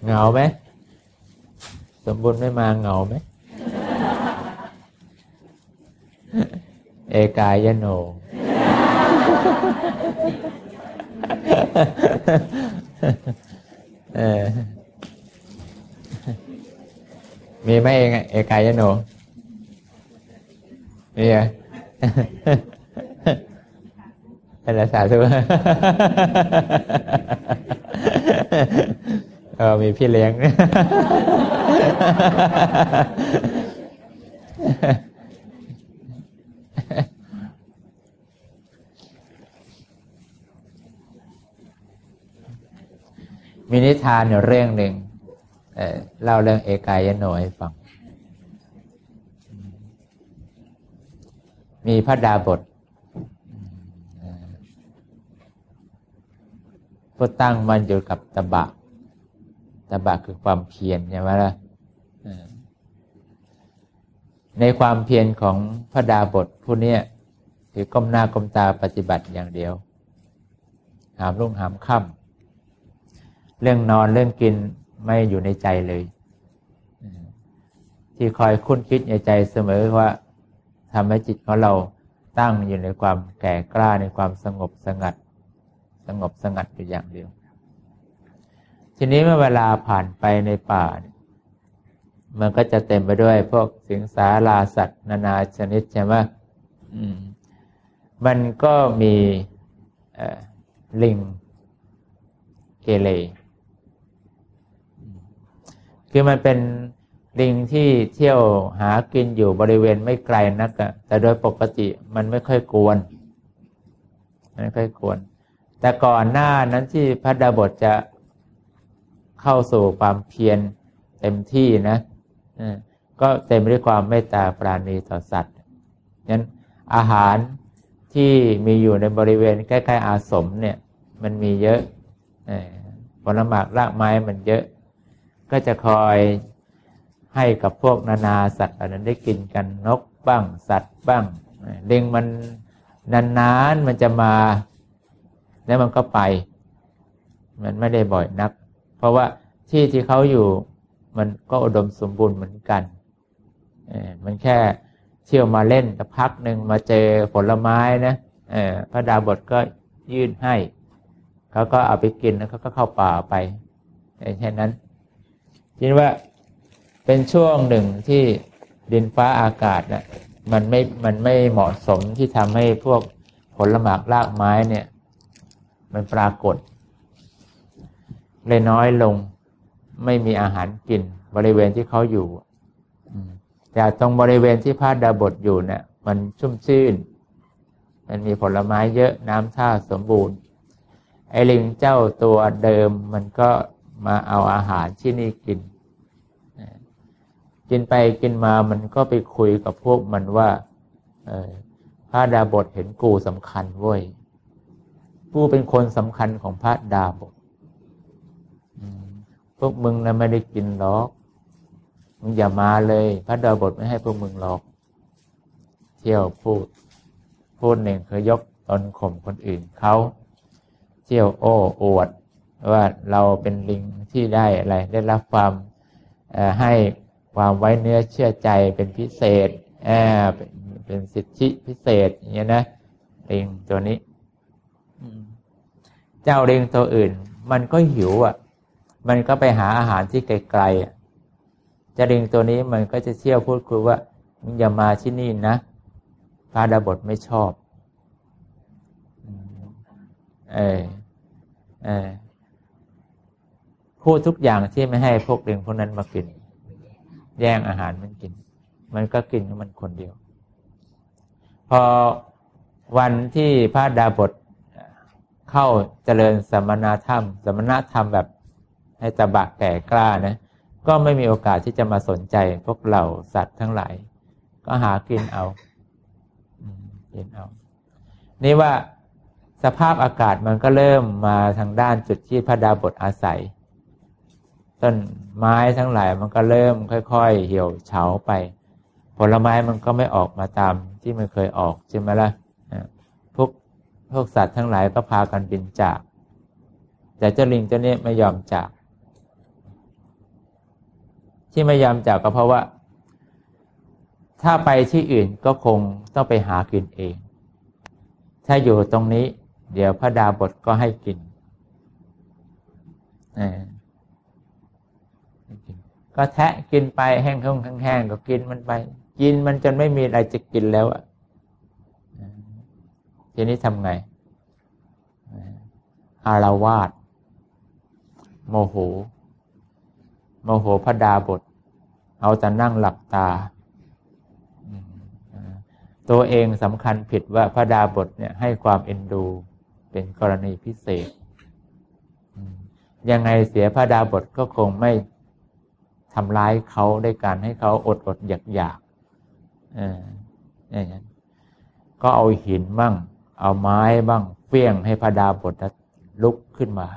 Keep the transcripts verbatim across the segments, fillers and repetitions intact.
เหงาไหมสมบูรณ์ไม่มาเหงาไหมเอกายโนเออมีไหมเองเอกายโนมีเหรอเป็นภาษาทุกเออมีพี่เลี้ยงมีนิทานอยู่เรื่องหนึ่งเอ่อเล่าเรื่องเอกายโนให้ฟังมีพระดาบสผู้ตั้งมันอยู่กับตบะตบะคือความเพียรใช่ไหมล่ะในความเพียรของพระดาบสผู้นี้คือก้มหน้าก้มตาปฏิบัติอย่างเดียวหามรุ่งหามค่ำเรื่องนอนเรื่องกินไม่อยู่ในใจเลยที่คอยคุ้นคิดในใจเสมอว่าทำให้จิตของเราตั้งอยู่ในความแก่กล้าในความสงบสงัดสงบสงัดอยู่อย่างเดียวทีนี้เมื่อเวลาผ่านไปในป่ามันก็จะเต็มไปด้วยพวกสิงสาราสัตว์นานาชนิดใช่ไหมอืมมันก็มีลิงเกเรคือมันเป็นลิงที่เที่ยวหากินอยู่บริเวณไม่ไกลนักอะแต่โดยปกติมันไม่ค่อยกวนไม่ค่อยกวนแต่ก่อนหน้านั้นที่พระดาบสจะเข้าสู่ความเพียรเต็มที่นะก็เต็มไปด้วยความเมตตาปราณีต่อสัตว์งั้นอาหารที่มีอยู่ในบริเวณใกล้ๆอาสมเนี่ยมันมีเยอะผลหมากรากไม้มันเยอะก็จะคอยให้กับพวกนานาสัตว์เหล่านั้นได้กินกันนกบ้างสัตว์บ้างลิงมันนานๆมันจะมาแล้วมันก็ไปมันไม่ได้บ่อยนักเพราะว่าที่ที่เขาอยู่มันก็อุดมสมบูรณ์เหมือนกันเออมันแค่เที่ยวมาเล่นสักพักหนึ่งมาเจอผลไม้นะเออพระดาบสก็ยื่นให้เขาก็เอาไปกินแล้วเขาก็เข้าป่าไปแค่นั้นคิดว่าเป็นช่วงหนึ่งที่ดินฟ้าอากาศนะมันไม่มันไม่เหมาะสมที่ทำให้พวกผลหมากรากไม้เนี่ยมันปรากฏเลยน้อยลงไม่มีอาหารกินบริเวณที่เขาอยู่แต่ตรงบริเวณที่พระดาบสอยู่เนี่ยมันชุ่มชื่นมันมีผลไม้เยอะน้ำท่าสมบูรณ์ไอ้ลิงเจ้าตัวเดิมมันก็มาเอาอาหารที่นี่กินกินไปกินมามันก็ไปคุยกับพวกมันว่าพระดาบสเห็นกูสำคัญเว้ยกูเป็นคนสำคัญของพระดาบสพวกมึงนะไม่ได้กินหรอกมึงอย่ามาเลยพระดาบสไม่ให้พวกมึงหรอกเที่ยวพูดพูดหนึ่งคือยกตนข่มคนอื่นเขาเที่ยวโอ้อวดว่าเราเป็นลิงที่ได้อะไรได้รับความให้ความไว้เนื้อเชื่อใจเป็นพิเศษเออเป็นเป็นสิทธิพิเศษอย่างเงี้ยนะลิงตัวนี้เจ้าลิงตัวอื่นมันก็หิวอ่ะมันก็ไปหาอาหารที่ไกลๆเจ้าลิงตัวนี้มันก็จะเที่ยวพูดคุยว่ามึงอย่ามาที่นี่นะพระดาบสไม่ชอบเออเออพูดทุกอย่างที่ไม่ให้พวกลิงพวกนั้นมากินแย่งอาหารมันกินมันก็กินของมันคนเดียวพอวันที่พระดาบสเข้าเจริญสมณธรรมสมณธรรมแบบให้ตบะแก่กล้านะก็ไม่มีโอกาสที่จะมาสนใจพวกเหล่าสัตว์ทั้งหลายก็หากินเอากินเอานี่ว่าสภาพอากาศมันก็เริ่มมาทางด้านจุดที่พระดาบสอาศัยต้นไม้ทั้งหลายมันก็เริ่มค่อยๆเหี่ยวเฉาไปผลไม้มันก็ไม่ออกมาตามที่มันเคยออกใช่ไหมล่ะพวกพวกสัตว์ทั้งหลายก็พากันบินจากแต่เจ้าลิงเจ้านี้ไม่ยอมจากที่ไม่ยอมจับก็เพราะว่าถ้าไปที่อื่นก็คงต้องไปหากินเองถ้าอยู่ตรงนี้เดี๋ยวพระดาบทก็ให้กินก็แทะกินไปแห้งๆแห้งๆก็กินมันไปกินมันจนไม่มีอะไรจะกินแล้วอ่ะทีนี้ทำไงอารวาสโมโหโมโหพระดาบทเอาแต่นั่งหลับตาตัวเองสำคัญผิดว่าพระดาบทเนี่ยให้ความเอ็นดูเป็นกรณีพิเศษยังไงเสียพระดาบทก็คงไม่ทำร้ายเขาด้วยการให้เขาอดอดอยากอยากอย่างนั้นก็เอาหินบ้างเอาไม้บ้างเฟี้ยงให้พระดาบทลุกขึ้นมา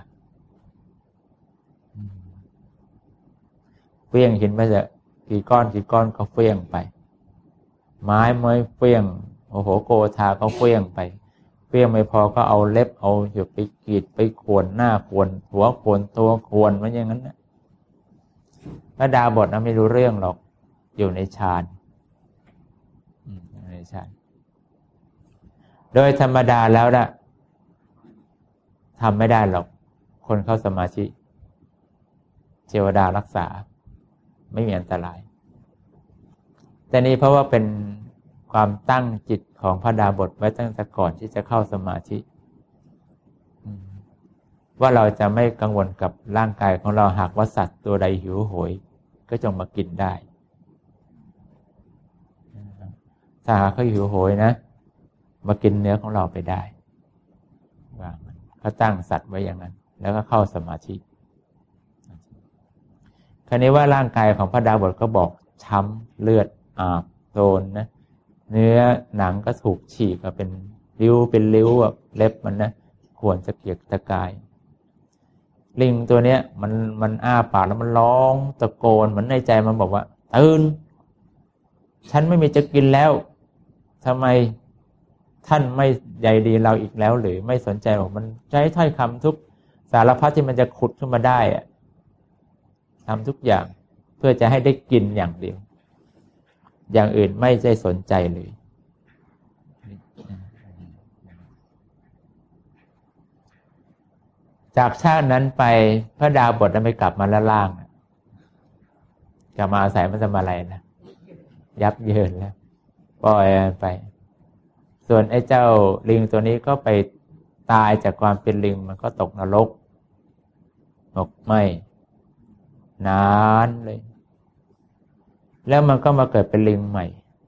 เฟี้ยงหินไปจะกี่ก้อนกี่ก้อนก็เฟี้ยงไปไม้ไม้เฟี้ยงโอ้โหโกธาก็เฟี้ยงไปเฟี้ยงไม่พอก็เอาเล็บเอาหยุดไปกรีดไปข่วนหน้าข่วนหัวข่วนตัวข่วนมันอย่างนั้นนะพระดาบทนะไม่รู้เรื่องหรอกอยู่ในฌานในฌานโดยธรรมดาแล้วนะทำไม่ได้หรอกคนเข้าสมาธิเทวดารักษาไม่มีอันตรายแต่นี้เพราะว่าเป็นความตั้งจิตของพระดาบทไว้ตั้งแต่ก่อนที่จะเข้าสมาธิว่าเราจะไม่กังวลกับร่างกายของเราหากว่าสัตว์ตัวใดหิวโหยก็จงมากินได้ถ้าหากเขาหิวโหยนะมากินเนื้อของเราไปได้ว่าเขาตั้งสัตว์ไว้อย่างนั้นแล้วก็เข้าสมาธิคราวนี้ว่าร่างกายของพระดาบทก็บอกช้ำเลือดอาบโดนนะเนื้อหนังก็ถูกฉีกมาเป็นริ้วเป็นริ้วแบบเล็บมันนะข่วนสะเกียกตะกายลิงตัวเนี้ยมันมันอ้าปากแล้วมันร้องตะโกนเหมือนในใจมันบอกว่าตื่นฉันไม่มีจะกินแล้วทำไมท่านไม่ใยดีเราอีกแล้วหรือไม่สนใจบอกมันใช้ถ้อยคำทุกสารพัดที่มันจะขุดขึ้นมาได้อะทำทุกอย่างเพื่อจะให้ได้กินอย่างเดียวอย่างอื่นไม่ได้สนใจเลยจากชาตินั้นไปพระดาบทไม่กลับมาละล่างกลับมาอาศัยมันจะมาอะไรนะยับเยินแล้วปล่อยไปส่วนไอ้เจ้าลิงตัวนี้ก็ไปตายจากความเป็นลิงมันก็ตกนรกตกไหม้นานเลยแล้วมันก็มาเกิดเป็นลิงใหม่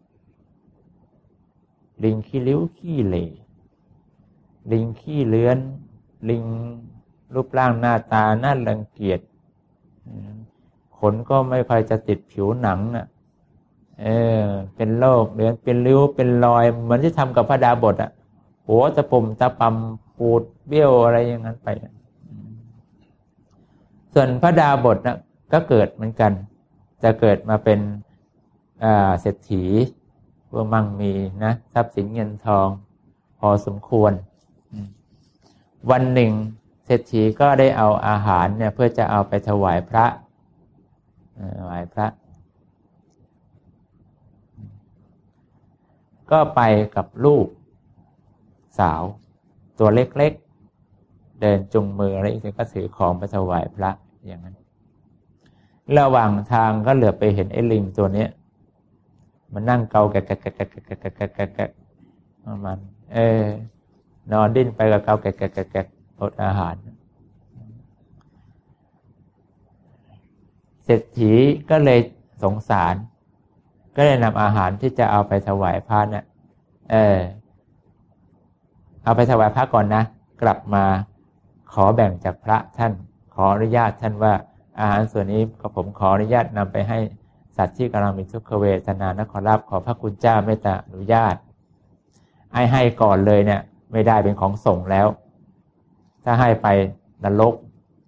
ลิงขี้ริ้วขี้เหร่ลิงขี้เลื้อนลิงรูปร่างหน้าตาน่ารังเกียจขนก็ไม่ค่อยจะติดผิวหนังอ่ะเออเป็นโรคเลื้อนเป็นริ้วเป็นรอยเหมือนที่ทำกับพระดาบทอ่ะหัวตะปุ่มตะปำปูดเบี้ยวอะไรอย่างนั้นไปส่วนพระดาบทนะก็เกิดเหมือนกันจะเกิดมาเป็นเศรษฐีผู้มั่งมีนะทรัพย์สินเงินทองพอสมควรวันหนึ่งเศรษฐีก็ได้เอาอาหารเนี่ยเพื่อจะเอาไปถวายพระถวายพระก็ไปกับลูกสาวตัวเล็กๆเดินจุงมืออะไรอีกก็ถือของไปถวายพระอย่างนั้นระหว่างทางก็เหลือไปเห็นไอ้ลิงตัวนี้มันนั่งเกาแกะแกะแกะแกะแกะแกะแกะแกะแกะมันเออนอนดิ้นไปกับเกาแกะแกะแกะแกะอดอาหารเศรษฐีก็เลยสงสารก็เลยนำอาหารที่จะเอาไปถวายพระเนี่ยเออเอาไปถวายพระก่อนนะกลับมาขอแบ่งจากพระท่านขออนุญาตท่านว่าอาหารส่วนนี้ก็ผมขออนุญาตนำไปให้สัตว์ที่กำลังมีทุกขเวทนานะขอรับขอพระคุณเจ้าเมตตาอนุญาตไอ้ให้ก่อนเลยเนี่ยไม่ได้เป็นของส่งแล้วถ้าให้ไปนรก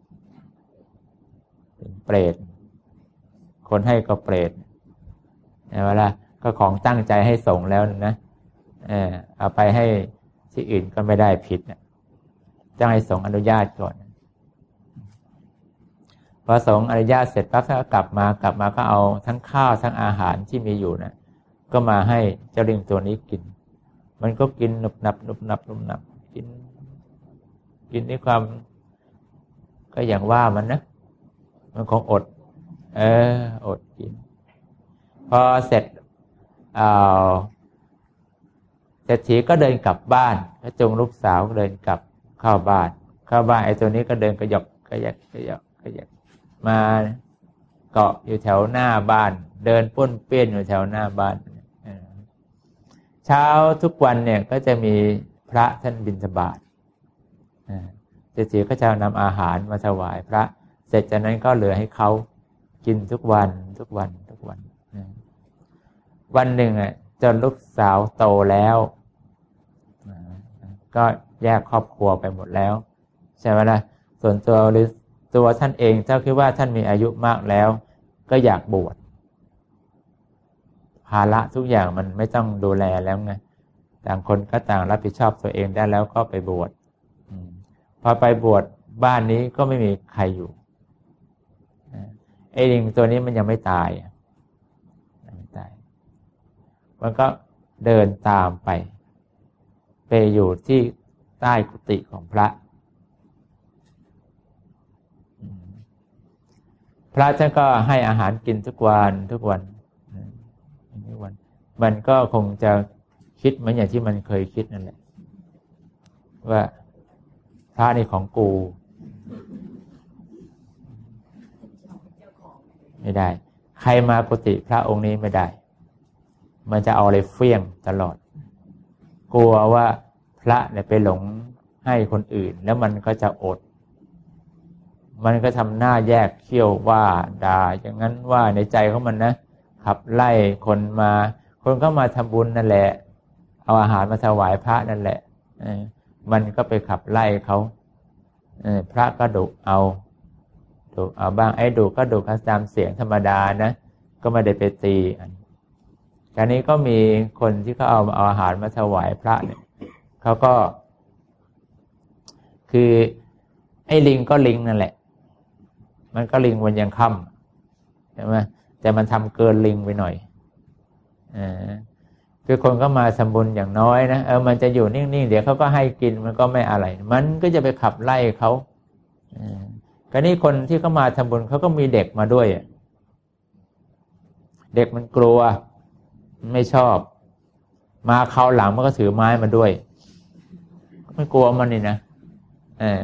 เป็นเปรตคนให้ก็เปรตเอาละก็ของตั้งใจให้ส่งแล้วนะเออเอาไปให้ที่อื่นก็ไม่ได้ผิดนะต้องให้ส่งอนุญาตก่อนพอสงฆ์อนุญาตเสร็จปั๊บท่านก็กลับมากลับมาก็เอาทั้งข้าวทั้งอาหารที่มีอยู่นะก็มาให้เจ้าลิงตัวนี้กินมันก็กินหนุบหนับหนุบหนับหนุบหนับกินกินด้วยความก็อย่างว่ามันนะมันคงอดเอออดกินพอเสร็จอ่าเศรษฐีก็เดินกลับบ้านก็จงลูกสาวเดินกลับเข้าบ้านเข้าบ้านไอ้ตัวนี้ก็เดินกระยกกระยักกระยกกระยักมาเกาะอยู่แถวหน้าบ้านเดินป้วนเปี้ยนอยู่แถวหน้าบ้านเช้าทุกวันเนี่ยก็จะมีพระท่านบิณฑบาตเศรษฐีก็จะนำอาหารมาถวายพระเสร็จจากนั้นก็เหลือให้เขากินทุกวันทุกวันทุกวันวันหนึ่งอ่ะจนลูกสาวโตแล้วก็แยกครอบครัวไปหมดแล้วใช่ไหมล่ะส่วนตัวหรือตัวท่านเองเจ้าคิดว่าท่านมีอายุมากแล้วก็อยากบวชภาระทุกอย่างมันไม่ต้องดูแลแล้วไงต่างคนก็ต่างรับผิดชอบตัวเองได้แล้วก็ไปบวชพอไปบวชบ้านนี้ก็ไม่มีใครอยู่ไอ้ลิงตัวนี้มันยังไม่ตายยังไม่ตายมันก็เดินตามไปไปอยู่ที่ใต้กุฏิของพระพระท่านก็ให้อาหารกินทุกวันทุกวันทุกวันมันก็คงจะคิดเหมือนอย่างที่มันเคยคิดนั่นแหละว่าพระนี่ของกูไม่ได้ใครมากุฏิพระองค์นี้ไม่ได้มันจะเอาอะไรเฟี้ยงตลอดกลัวว่าพระเนี่ยไปหลงให้คนอื่นแล้วมันก็จะอดมันก็ทำหน้าแยกเขี้ยวว่าด่าอย่างนั้นว่าในใจของมันนะขับไล่คนมาคนก็มาทำบุญนั่นแหละเอาอาหารมาถวายพระนั่นแหละมันก็ไปขับไล่เขาพระก็ดุเอาดุเอาบ้างไอ้ดุก็ดุตามเสียงธรรมดานะก็ไม่ได้ไปตีอันการนี้ก็มีคนที่เขาเอาเอาอาหารมาถวายพระเนี่ยเขาก็คือไอ้ลิงก็ลิงนั่นแหละมันก็ลิงวันยังค่ำใช่ไหมแต่มันทำเกินลิงไปหน่อยอ่าคือคนก็มาทำบุญอย่างน้อยนะเออมันจะอยู่นิ่งๆเดี๋ยวเขาก็ให้กินมันก็ไม่อะไรมันก็จะไปขับไล่เขาอ่าการนี้คนที่เขามาทำบุญเขาก็มีเด็กมาด้วยเด็กมันกลัวไม่ชอบมาคราวหลังมันก็ถือไม้มาด้วยไม่กลัวมันนี่นะเออ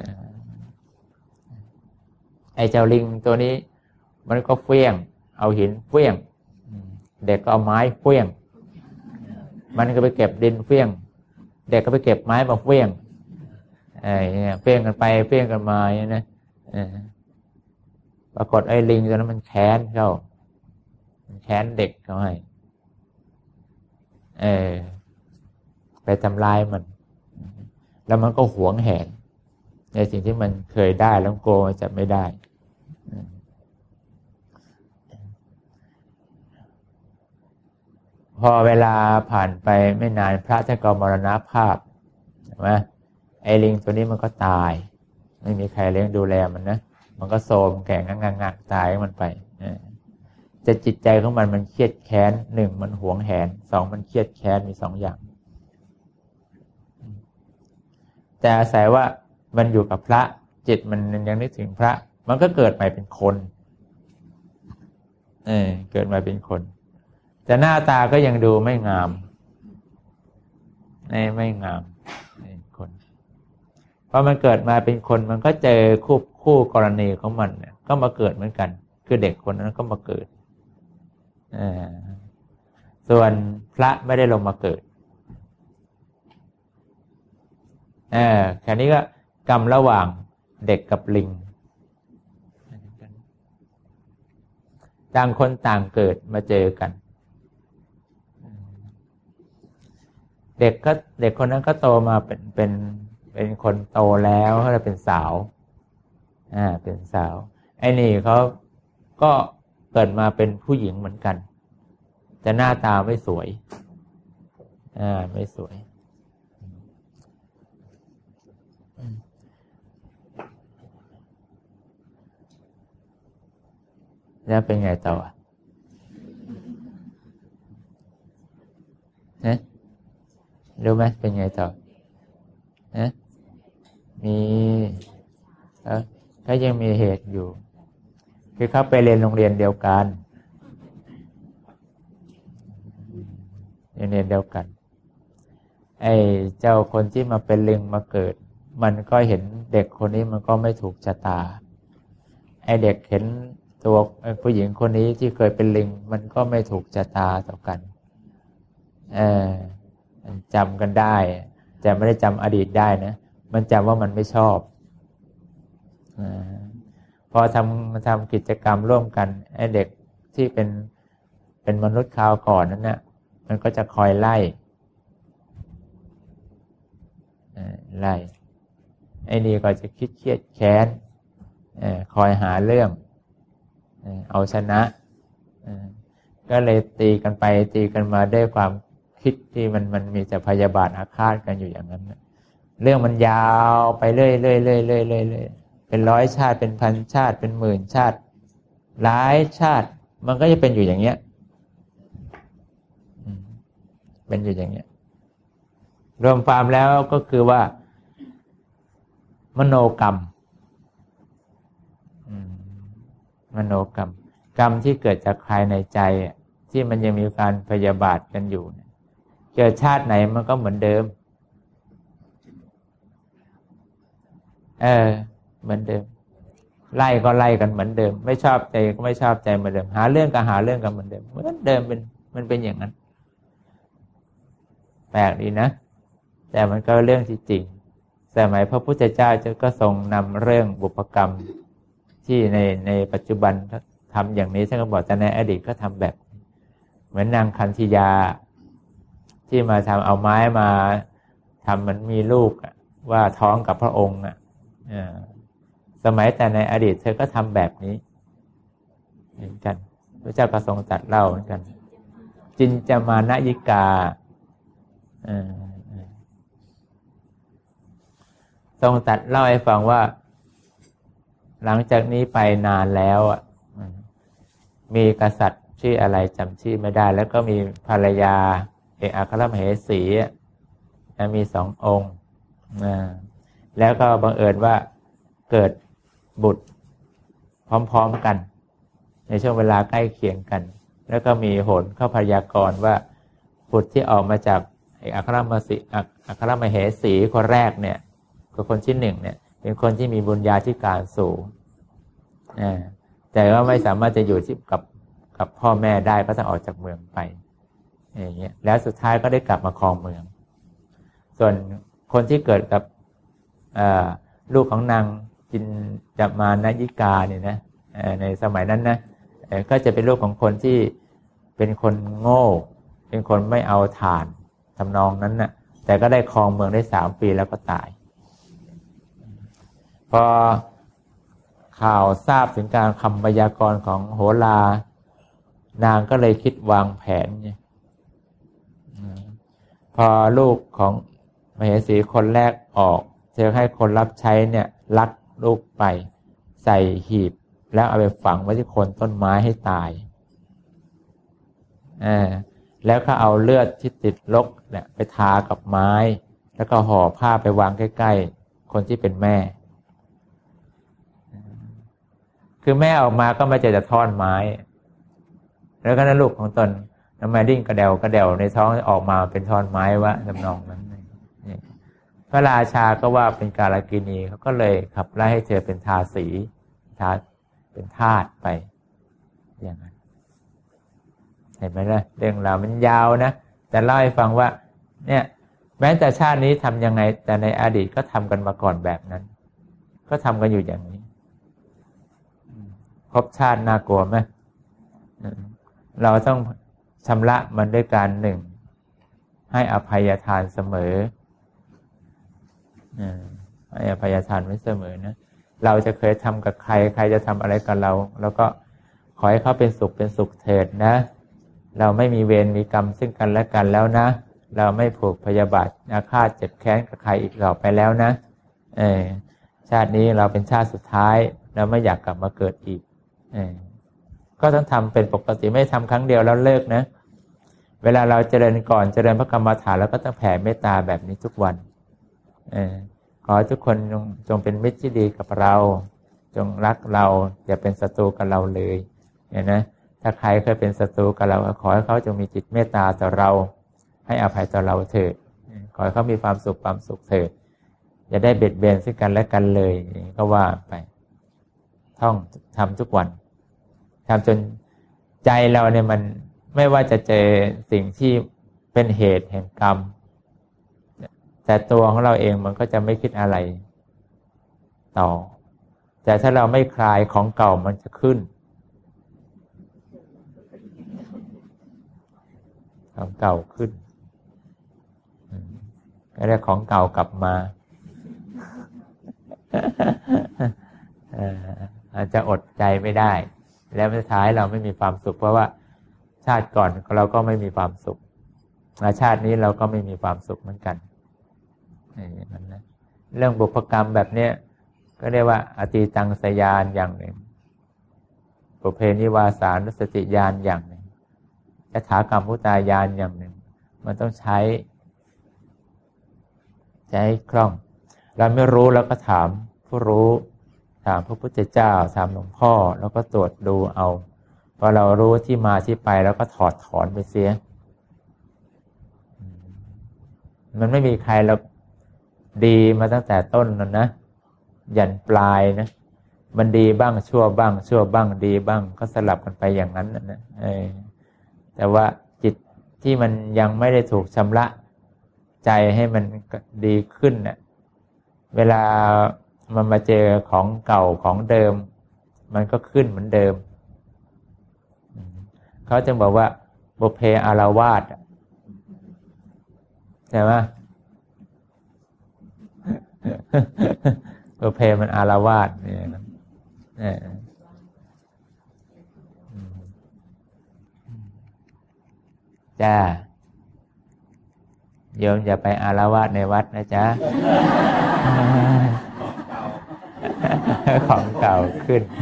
ไอ้เจ้าลิงตัวนี้มันก็เฟี้ยงเอาหินเฟี้ยงเด็กก็เอาไม้เฟี้ยงมันก็ไปเก็บดินเฟี้ยงเด็กก็ไปเก็บไม้มาเฟี้ยงไอ้เนี่ยเฟี้ยงกันไปเฟี้ยงกันมาเนี่ยนะเออปรากฏไอ้ลิงตัวนั้นมันแค้นเข้ามันแค้นเด็กเขาให้เออไปทำลายมันแล้วมันก็หวงแหนในสิ่งที่มันเคยได้แล้วโกงจะไม่ได้พอเวลาผ่านไปไม่นานพระท่านก็มรณภาพใช่ไหมไอ้ลิงตัวนี้มันก็ตายไม่มีใครเลี้ยงดูแลมันนะมันก็โทรมแก่งงักงักตายมันไปจะจิตใจของมันมันเครียดแค้นหนึ่งมันหวงแหนสองมันเครียดแค้นมีสองอย่างแต่อาศัยว่ามันอยู่กับพระจิตมันยังนึกถึงพระมันก็เกิดใหม่เป็นคนเออเกิดมาเป็นคนแต่หน้าตาก็ยังดูไม่งามไม่ไม่งามคนพอมันเกิดมาเป็นคนมันก็เจอคู่คู่กรณีของมันเนี่ยก็มาเกิดเหมือนกันคือเด็กคนนั้นก็มาเกิดอ่าส่วนพระไม่ได้ลงมาเกิดเออแค่นี้ก็กรรมระหว่างเด็กกับลิงต่างคนต่างเกิดมาเจอกันเด็กก็เด็กคนนั้นก็โตมาเป็นเป็นเป็นคนโตแล้วเขาจะเป็นสาวอ่าเป็นสาวไอ้นี่เขาก็เกิดมาเป็นผู้หญิงเหมือนกันแต่หน้าตาไม่สวยอ่าไม่สวยแล้วเป็นไงต่อฮะรู้ไหมเป็นไงต่อฮะมีเออก็ยังมีเหตุอยู่คือเขาไปเรียนโรงเรียนเดียวกันโรงเรียนเดียวกันไอ้เจ้าคนที่มาเป็นลิงมาเกิดมันก็เห็นเด็กคนนี้มันก็ไม่ถูกชะตาไอ้เด็กเห็นตัวผู้หญิงคนนี้ที่เคยเป็นลิงมันก็ไม่ถูกชะตาต่อกันเออมันจำกันได้แต่ไม่ได้จำอดีตได้นะมันจำว่ามันไม่ชอบอพอทำทำกิจกรรมร่วมกันไอ้เด็กที่เป็นเป็นมนุษย์คราวก่อนนั้นนะมันก็จะคอยไล่ไล่ไอ้นี่ก็จะคิดเครียดแค้นคอยหาเรื่องเอาชนะก็เลยตีกันไปตีกันมาด้วยความคิดที่มันมันมีแต่พยาบาทอาฆาตกันอยู่อย่างนั้นเรื่องมันยาวไปเรื่อยๆเรื่อยๆเรื่อยๆเรื่อยๆเป็นร้อยชาติเป็นพันชาติเป็นหมื่นชาติหลายชาติมันก็จะเป็นอยู่อย่างเงี้ยเป็นอยู่อย่างเงี้ยรวมความแล้วก็คือว่ามโนกรรมมโนกรรมกรรมที่เกิดจากภายในใจที่มันยังมีการพยาบาทกันอยู่เกิดชาติไหนมันก็เหมือนเดิมเออเหมือนเดิมไล่ก็ไล่กันเหมือนเดิมไม่ชอบใจก็ไม่ชอบใจเหมือนเดิมหาเรื่องก็หาเรื่องกันเหมือนเดิมเหมือนเดิมเป็นมันเป็นอย่างนั้นแปลกดีนะแต่มันก็เรื่องที่จริงสมัยพระพุทธเจ้าก็ทรงนำเรื่องบุพกรรมที่ในในปัจจุบันทำอย่างนี้ท่านก็บอกแต่ในอดีตก็ทำแบบเหมือนนางคันธียาที่มาทำเอาไม้มาทำมันมีลูกว่าท้องกับพระองค์อ่ะสมัยแต่ในอดีตเธอก็ทำแบบนี้เหมือนกันพระเจ้าก็ทรงตรัสเล่าเหมือนกันจินจามานยิกาทรงตรัสเล่าให้ฟังว่าหลังจากนี้ไปนานแล้วมีกษัตริย์ชื่ออะไรจำชื่อไม่ได้แล้วก็มีภรรยาเอกอัครมเหสีมีสององค์แล้วก็บังเอิญว่าเกิดบุตรพร้อมๆกันในช่วงเวลาใกล้เคียงกันแล้วก็มีโหรเข้าพยากรณ์ว่าบุตรที่ออกมาจากเอกอัครมเหสีอัครมเหสีคนแรกเนี่ยคือคนที่หนึ่งเนี่ยเป็นคนที่มีบุญญาธิการสูงแต่ว่าไม่สามารถจะอยู่ที่กับกับพ่อแม่ได้ก็ต้องออกจากเมืองไปอย่างเงี้ยแล้วสุดท้ายก็ได้กลับมาครองเมืองส่วนคนที่เกิดกับลูกของนางจินจามานยิกาเนี่ยนะในสมัยนั้นนะก็จะเป็นลูกของคนที่เป็นคนโง่เป็นคนไม่เอาฐานทำนองนั้นนะแต่ก็ได้ครองเมืองได้สามปีแล้วก็ตายพอข่าวทราบถึงการคำพยากรณ์ของโหรานางก็เลยคิดวางแผนเนี่ยพอลูกของมเหสีคนแรกออกเธอให้คนรับใช้เนี่ยลักลูกไปใส่หีบแล้วเอาไปฝังไว้ที่โคนต้นไม้ให้ตายอ่าแล้วก็เอาเลือดที่ติดลกเนี่ยไปทากับไม้แล้วก็ห่อผ้าไปวางใกล้ๆคนที่เป็นแม่คือแม่ออกมาก็ไม่เจอแต่ท่อนไม้แล้วก็นั่นลูกของตนทำไมดิ้งกระเดวกระเดวในท้องออกมาเป็นท่อนไม้วะทำนองนั้นพระราชาก็ว่าเป็นกาลกิณีเขาก็เลยขับไล่ให้เธอเป็นทาสีทาเป็นทาสไปอย่างนั้นเห็นไหมล่ะเรื่องราวมันยาวนะแต่เล่าให้ฟังว่าเนี่ยแม้แต่ชาตินี้ทำยังไงแต่ในอดีตก็ทำกันมาก่อนแบบนั้นก็ทำกันอยู่อย่างนี้ภพชาติน่ากลัวไหมเราต้องชำระมันด้วยการหนึ่งให้อภัยทานเสมอให้อภัยทานไว้เสมอนะเราจะเคยทำกับใครใครจะทำอะไรกับเราแล้วก็ขอให้เขาเป็นสุขเป็นสุขเถิดนะเราไม่มีเวรมีกรรมซึ่งกันและกันแล้วนะเราไม่ผูกพยาบาทอาฆาตเจ็บแค้นกับใครอีกต่อไปแล้วนะเออชาตินี้เราเป็นชาติสุดท้ายเราไม่อยากกลับมาเกิดอีกเออก็ต้องทำเป็นปกติไม่ทำครั้งเดียวแล้วเลิกนะเวลาเราเจริญก่อนเจริญพระกรรมฐานแล้วก็ต้องแผ่เมตตาแบบนี้ทุกวันเออขอให้ทุกคนจงจงเป็นมิตรที่ดีกับเราจงรักเราอย่าเป็นศัตรูกับเราเลยเนี่ยนะถ้าใครเคยเป็นศัตรูกับเราขอให้เขาจงมีจิตเมตตาต่อเราให้อภัยต่อเราเถิดขอให้เขามีความสุขความสุขเถิดอย่าได้เบียดเบียนซึ่งกันและกันเลยก็ว่าไปท่องทำทุกวันทำจนใจเราเนี่ยมันไม่ว่าจะเจอสิ่งที่เป็นเหตุแห่งกรรมแต่ตัวของเราเองมันก็จะไม่คิดอะไรต่อแต่ถ้าเราไม่คลายของเก่ามันจะขึ้นของเก่าขึ้นก็ได้ของเก่ากลับมาอาจจะอดใจไม่ได้แล้วสุดท้ายเราไม่มีความสุขเพราะว่าชาติก่อนเราก็ไม่มีความสุขชาตินี้เราก็ไม่มีความสุขเหมือนกันนั่นนะเรื่องบุพกรรมแบบเนี้ยก็เรียกว่าอตีตังสยานอย่างหนึ่งปุเพนิวาสานุสติญาณอย่างหนึ่งยถากรรมมุตายานอย่างหนึ่งมันต้องใช้ใช้คล่องเราไม่รู้แล้วก็ถามผู้รู้ถามพระพุทธเจ้าถามหลวงพ่อแล้วก็ตรวจดูเอาพอเรารู้ที่มาที่ไปแล้วก็ถอดถอนไปเสียมันไม่มีใครเราดีมาตั้งแต่ต้นนั่นนะยันปลายนะมันดีบ้างชั่วบ้างชั่วบ้างดีบ้างก็สลับกันไปอย่างนั้นนะเออแต่ว่าจิตที่มันยังไม่ได้ถูกชำระใจให้มันดีขึ้นน่ะเวลามันมาเจอของเก่าของเดิมมันก็ขึ้นเหมือนเดิมเขาจึงบอกว่าบุพเพอารวาสใช่ไหมบุพเพมันอารวาสเนี่ยจ้าโยมอย่าไปอารวาสในวัดนะจ๊ะของเก่าขึ้น